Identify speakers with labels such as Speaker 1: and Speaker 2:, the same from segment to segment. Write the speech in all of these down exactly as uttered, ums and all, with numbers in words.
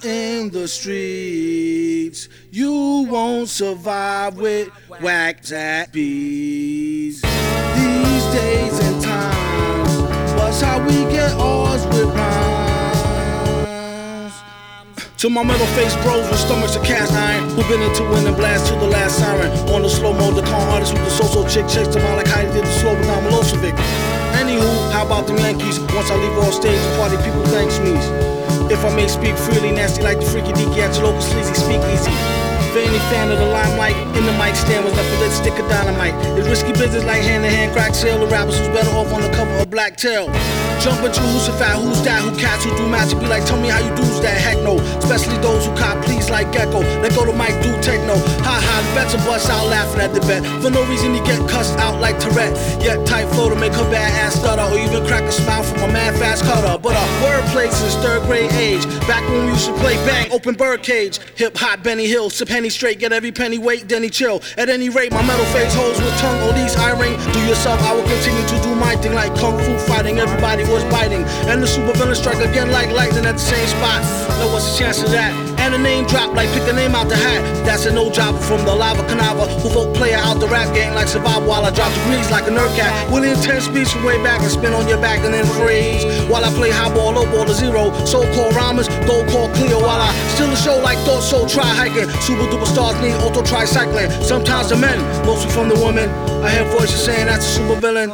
Speaker 1: out in the streets. You won't survive with whack zack bees. These days and times, what's how we get ours with rhymes. To my metal face bros with stomachs of cast iron, who been into winning blast to the last siren. On the slow mo, the con artist with the so-so chick chase them out like Heidi did the slow without Milosevic. Anywho, how about them Yankees? Once I leave off stage, the party people thanks me. If I may speak freely, nasty like the freaky deaky at your local sleazy speak easy. For any fan of the limelight, in the mic stand was nothing but a stick of dynamite. It's risky business like hand-to-hand crack sale. The rappers who's better off on the cover of Black Tail. Jump at you, who's a fat, who's that, who cats who do magic. Be like, tell me how you do's that, heck no. Especially those who cop please like Gecko. Let go to Mike, do techno. Ha ha, the vets will bust out laughing at the bet. For no reason he get cussed out like Tourette. Yet tight flow to make her bad ass stutter, or even crack a smile from a mad fast cutter. But a wordplay since third grade age. Back when we used to play bang, open birdcage. Hip hop, Benny Hill, sip Henny straight, get every penny weight, then he chill. At any rate, my metal face holds with tongue, all these eye ring. Do yourself, I will continue to do my thing like kung fu fighting. Everybody was biting, and the super villain strike again like lightning at the same spot. Now what's the chance of that? And a name drop like pick a name out the hat. That's a no jobber from the lava canava, who vote player out the rap game like survival while I drop degrees like a nerd cat. Willie intense speech from way back and spin on your back and then freeze. While I play high ball, low ball to zero. So-called rhymers, gold call clear while I still a show like thought so try hiking. Super duper stars need auto tricycling. Sometimes the men, mostly from the women. I hear voices saying that's a super villain.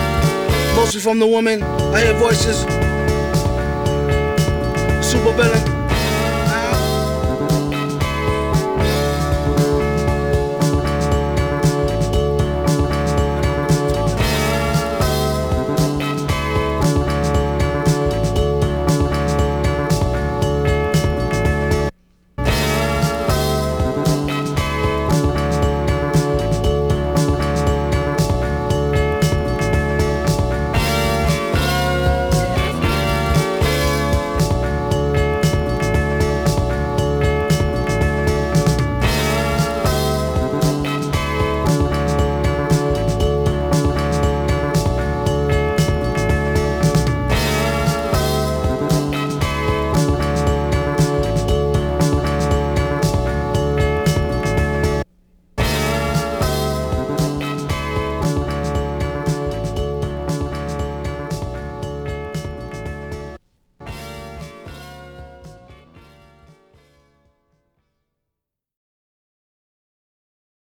Speaker 1: Mostly from the woman, I hear voices. Super villain.